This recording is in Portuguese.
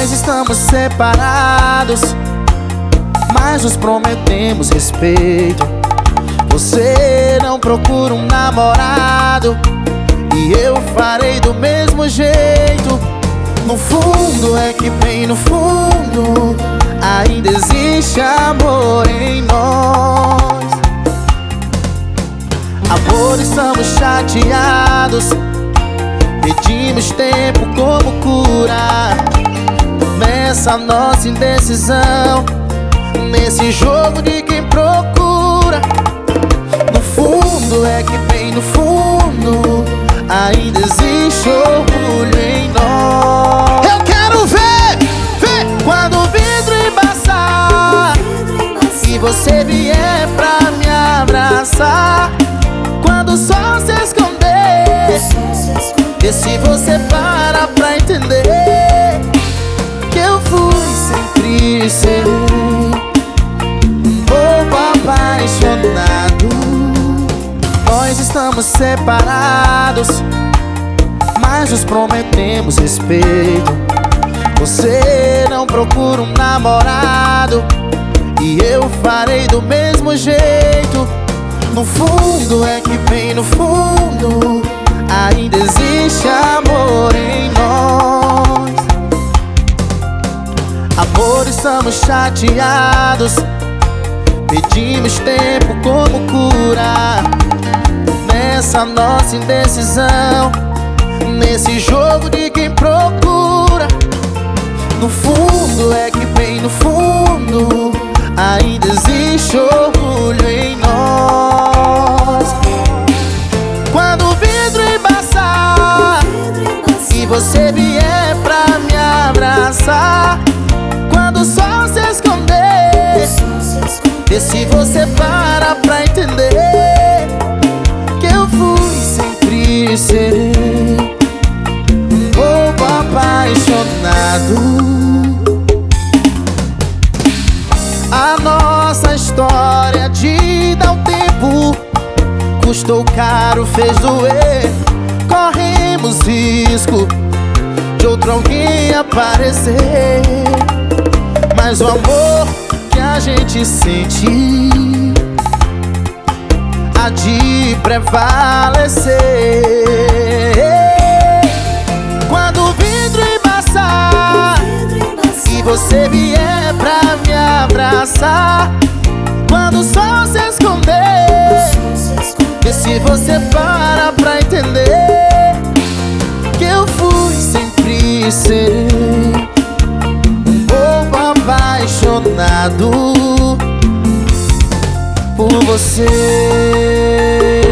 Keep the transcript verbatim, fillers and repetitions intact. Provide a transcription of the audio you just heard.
Nós estamos separados, mas nos prometemos respeito. Você não procura um namorado e eu farei do mesmo jeito. No fundo, é que bem no fundo ainda existe amor em nós. Amor, estamos chateados, pedimos tempo como cura. Começa a nossa indecisão nesse jogo de quem procura. No fundo, é que bem no fundo ainda existe orgulho em nós. Eu quero ver, ver quando o vidro embaçar e você vier pra me abraçar. Quando o sol se esconder, e se você para pra entender que eu fui sempre ser um bobo apaixonado. Nós estamos separados, mas nos prometemos respeito. Você não procura um namorado e eu farei do mesmo jeito. No fundo, é que bem no fundo ainda existe amor em nós. Amor, estamos chateados, pedimos tempo como cura. Nessa nossa indecisão, nesse jogo de quem procura. No fundo, é que bem no fundo ainda existe orgulho em nós. Quando o vidro embaçar e você vier pra me abraçar. Quando o sol se esconder, e se você para pra entender que eu fui sempre serei um bobo apaixonado. A nossa história de dar o tempo custou caro, fez doer. Corremos risco de outro alguém aparecer, mas o amor que a gente sente há de prevalecer. Quando o vidro embaçar e você vier pra me abraçar. Quando o sol se esconder, e se você para pra entender que eu fui sempre serei um bobo apaixonado por você.